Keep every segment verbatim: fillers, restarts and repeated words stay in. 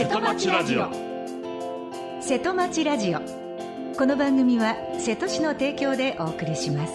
瀬戸町ラジオ。 瀬戸町ラジオ。この番組は瀬戸市の提供でお送りします。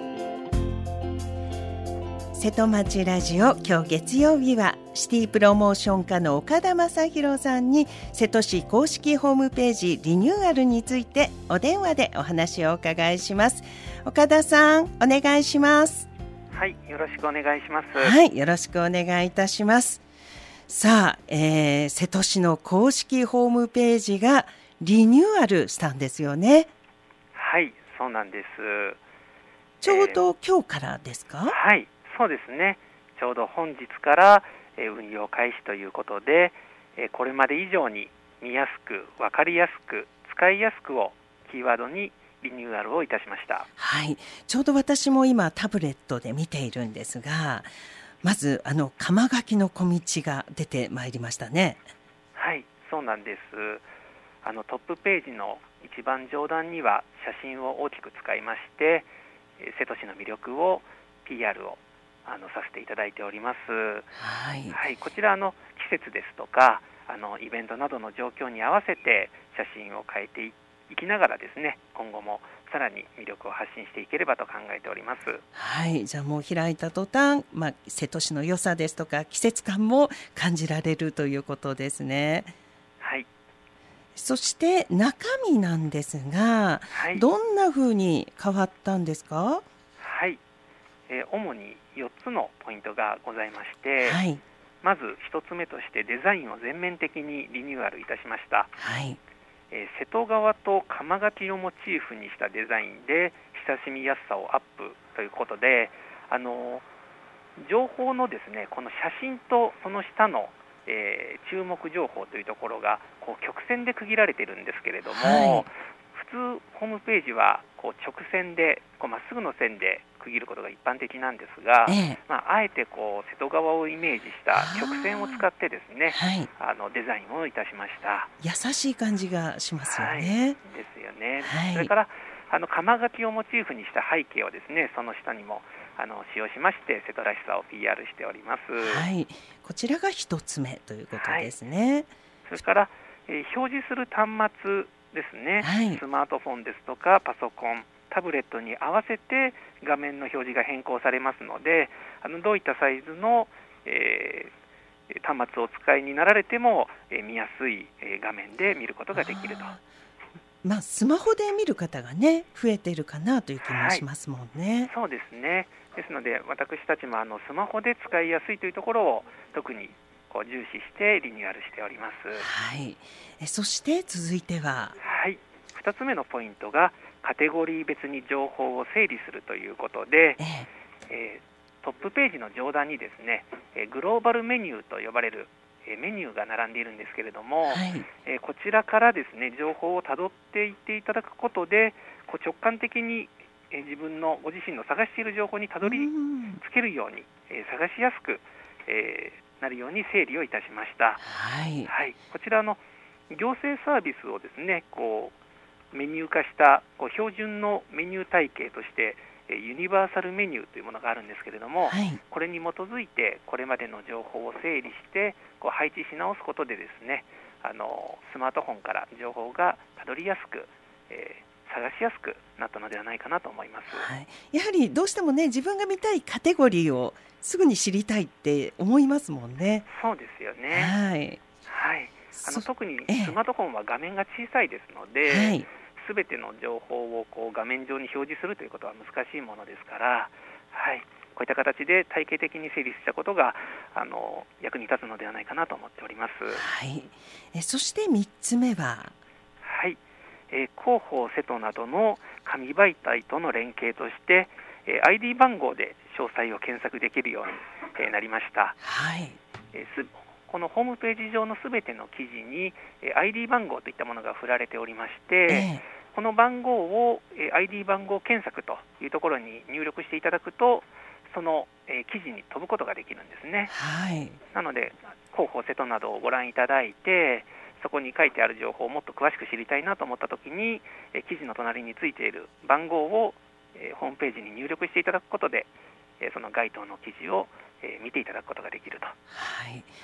瀬戸町ラジオ、今日月曜日はシティプロモーション課の岡田正宏さんに瀬戸市公式ホームページリニューアルについてお電話でお話をお伺いします。岡田さん、お願いします。 はい、よろしくお願いします。 はい、よろしくお願いいたします。さあ、えー、瀬戸市の公式ホームページがリニューアルしたんですよね。 はい、そうなんです。 ちょうど今日からですか？ えー、はい、そうですね。ちょうど本日から、えー、運用開始ということで、えー、これまで以上に見やすく、わかりやすく、使いやすくをキーワードにリニューアルをいたしました。 はい、ちょうど私も今タブレットで見ているんですが、まずあの釜書きの小道が出てまいりましたね。 はい、そうなんです。あのトップページの一番上段には写真を大きく使いまして、瀬戸市の魅力を ピーアール をあのさせていただいております。 はい、 はい、こちらの季節ですとかあのイベントなどの状況に合わせて写真を変えていきながらですね、今後もさらに魅力を発信していければと考えております。 はい、じゃあもう開いた途端、まあ、瀬戸市の良さですとか季節感も感じられるということですね。 はい。 そして中身なんですが、はい、どんなふうに変わったんですか？ はい、えー、主によっつのポイントがございまして、はい、まずひとつめとしてデザインを全面的にリニューアルいたしました。 はい、 えー、瀬戸川と釜書きをモチーフにしたデザインで親しみやすさをアップということで、あのー、情報のですね、この写真とその下の、えー、注目情報というところがこう曲線で区切られているんですけれども、はい、普通ホームページはこう直線でこうまっすぐの線で区切ることが一般的なんですが、ええまあ、あえてこう瀬戸川をイメージした直線を使ってですね、はい、あのデザインをいたしました。 優しい感じがしますよね。はい、 ですよね。はい、それからあの釜書きをモチーフにした背景をですね、その下にもあの使用しまして瀬戸らしさを ピーアール しております。 はい、こちらが一つ目ということですね。はい、 それから、えー、表示する端末ですね、はい、スマートフォンですとかパソコン、タブレットに合わせて画面の表示が変更されますので、あのどういったサイズの、えー、端末をお使いになられても、えー、見やすい、えー、画面で見ることができると。 まあ、スマホで見る方がね増えているかなという気もしますもんね。 はい、そうですね。ですので私たちもあのスマホで使いやすいというところを特にこう重視してリニューアルしております。 はい、えそして続いては、 はい、ふたつめのポイントがカテゴリー別に情報を整理するということで、ええー、トップページの上段にですね、グローバルメニューと呼ばれるメニューが並んでいるんですけれども、はい、えー、こちらからですね情報をたどっていっていただくことでこう直感的に、えー、自分のご自身の探している情報にたどり着けるように、えー、探しやすく、えー、なるように整理をいたしました。 はいはい、こちらの行政サービスをですねこうメニュー化したこう標準のメニュー体系としてユニバーサルメニューというものがあるんですけれども、はい、これに基づいてこれまでの情報を整理してこう配置し直すことでですね、あのスマートフォンから情報がたどりやすく、えー、探しやすくなったのではないかなと思います。 はい、やはりどうしてもね自分が見たいカテゴリーをすぐに知りたいって思いますもんね。 そうですよね。 はい、 はい、あの特にスマートフォンは画面が小さいですので、はい、すべての情報をこう画面上に表示するということは難しいものですから、はい、こういった形で体系的に整理したことがあの役に立つのではないかなと思っております。 はい、えそしてみっつめは、 はい、えー、広報瀬戸などの紙媒体との連携として、えー、アイディー 番号で詳細を検索できるように、えー、なりました。 はい、 えー、すこのホームページ上のすべての記事に、えー、アイディー 番号といったものが振られておりまして、えーこの番号を、えー、アイディー 番号検索というところに入力していただくとその、えー、記事に飛ぶことができるんですね。 はい、 なので広報瀬戸などをご覧いただいてそこに書いてある情報をもっと詳しく知りたいなと思ったときに、えー、記事の隣についている番号を、えー、ホームページに入力していただくことで、えー、その該当の記事を、えー、見ていただくことができると。 はい、 はい、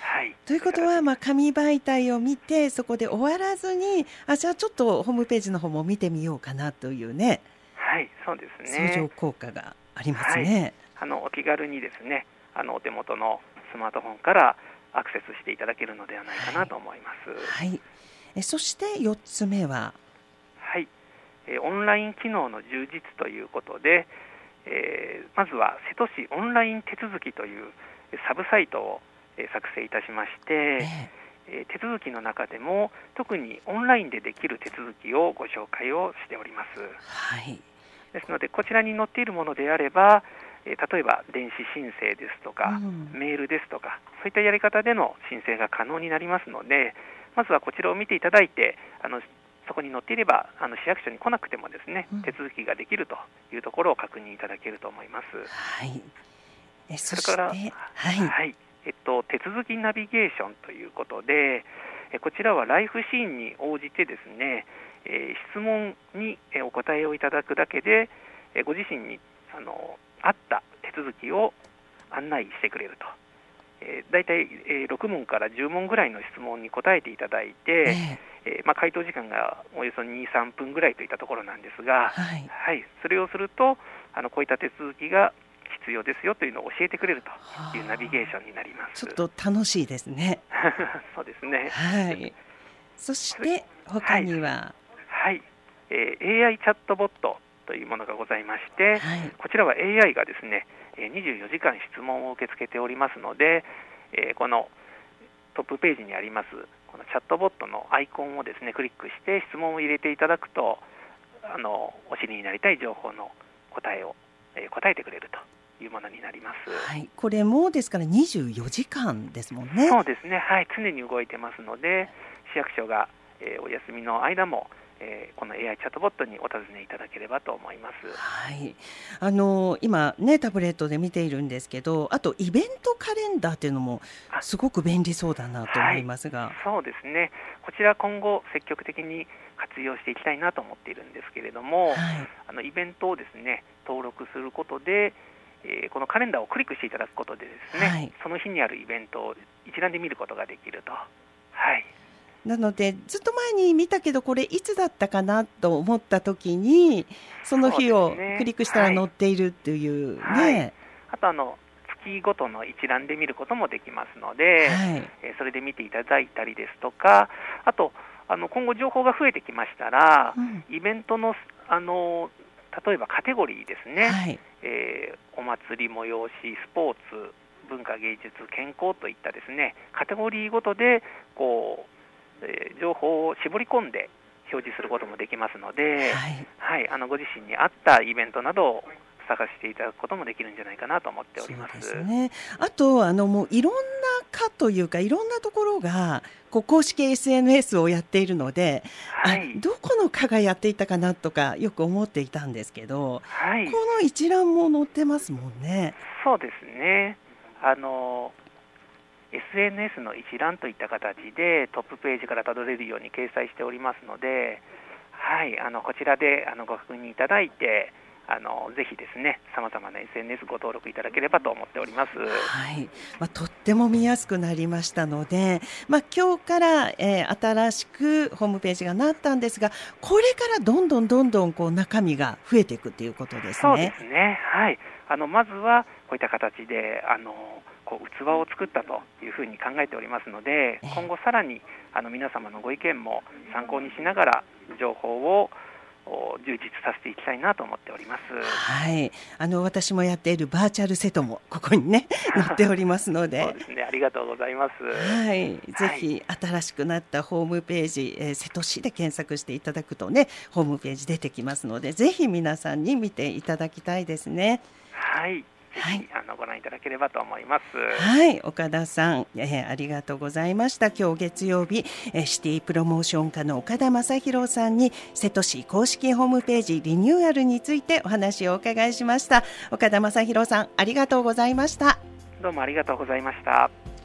ということは、まあ、紙媒体を見てそこで終わらずに、あ、じゃあちょっとホームページの方も見てみようかなというね、 はい、そうですね、 相乗効果がありますね。 はい、あのお気軽にですね、あのお手元のスマートフォンからアクセスしていただけるのではないかなと思います。 はい、えそしてよっつめは、 はい、えオンライン機能の充実ということで、えー、まずは瀬戸市オンライン手続きというサブサイトを作成いたしまして、えー、手続きの中でも特にオンラインでできる手続きをご紹介をしております。 はい、 ですのでこちらに載っているものであれば、えー、例えば電子申請ですとか、うん、メールですとか、そういったやり方での申請が可能になりますので、まずはこちらを見ていただいて、あのそこに載っていればあの市役所に来なくてもですね、うん、手続きができるというところを確認いただけると思います。 はい、えそそれから、 はいはいえっと、手続きナビゲーションということで、えこちらはライフシーンに応じてですね、えー、質問にお答えをいただくだけで、えご自身にあの合った手続きを案内してくれると。えー、だいたい、えー、ろくもんからじゅうもんぐらいの質問に答えていただいて、えーえーまあ、回答時間がおよそに、さんぷんぐらいといったところなんですが、 はいはい、それをするとあのこういった手続きが必要ですよというのを教えてくれるというナビゲーションになります。 ちょっと楽しいですね。 そうですね。 はい。そして他には、 はい、はい、えー、エーアイ チャットボットというものがございまして、 はい、 こちらは エーアイ がですね、にじゅうよじかん質問を受け付けておりますので、えー、このトップページにありますこのチャットボットのアイコンをですねクリックして質問を入れていただくと、あのお知りになりたい情報の答えを、えー、答えてくれるというものになります。 はい、これもですからにじゅうよじかんですもんね。 そうですね、はい、常に動いてますので、市役所が、えー、お休みの間もえー、この エーアイ チャットボットにお尋ねいただければと思います。 はい、あの今ねタブレットで見ているんですけど、あとイベントカレンダーっていうのもすごく便利そうだなと思いますが、 はい、そうですね、こちら今後積極的に活用していきたいなと思っているんですけれども、はい、あのイベントをですね登録することで、えー、このカレンダーをクリックしていただくことでですね、はい、その日にあるイベントを一覧で見ることができると。はい、 なのでずっと前に見たけどこれいつだったかなと思った時にその日をクリックしたら載っているっていうね、はいはい、 あとあの月ごとの一覧で見ることもできますので、はい、えー、それで見ていただいたりですとか、あとあの今後情報が増えてきましたら、うん、イベントの、あの例えばカテゴリーですね、はい、えー、お祭り催し、スポーツ、文化芸術、健康といったですねカテゴリーごとでこうえー、情報を絞り込んで表示することもできますので、はいはい、あのご自身に合ったイベントなどを探していただくこともできるんじゃないかなと思っております。 そうですね、あとあのもういろんな課というかいろんなところがこう公式 エスエヌエス をやっているので、はい、あどこの課がやっていたかなとかよく思っていたんですけど、はい、この一覧も載ってますもんね。 そうですね、あのエスエヌエス の一覧といった形でトップページからたどれるように掲載しておりますので、はい、あのこちらであのご確認いただいて、あのぜひですねさまざまな エスエヌエス ご登録いただければと思っております。 はい、まあ、とっても見やすくなりましたので、まあ、今日から、えー、新しくホームページがなったんですが、これからどんどんどんどんこう中身が増えていくということですね。 そうですね、はい、あのまずはこういった形であのこう器を作ったというふうに考えておりますので、今後さらにあの皆様のご意見も参考にしながら情報を充実させていきたいなと思っております。 はい、あの私もやっているバーチャルセトもここにね載っておりますのでそうですね、ありがとうございます。 はい、ぜひ新しくなったホームページ、えー、瀬戸市で検索していただくとねホームページ出てきますので、ぜひ皆さんに見ていただきたいですね。 はい、はい、あのご覧いただければと思います。 はい、岡田さん、えー、ありがとうございました。今日月曜日、えー、シティプロモーション課の岡田正博さんに瀬戸市公式ホームページリニューアルについてお話をお伺いしました。岡田正博さん、ありがとうございました。 どうもありがとうございました。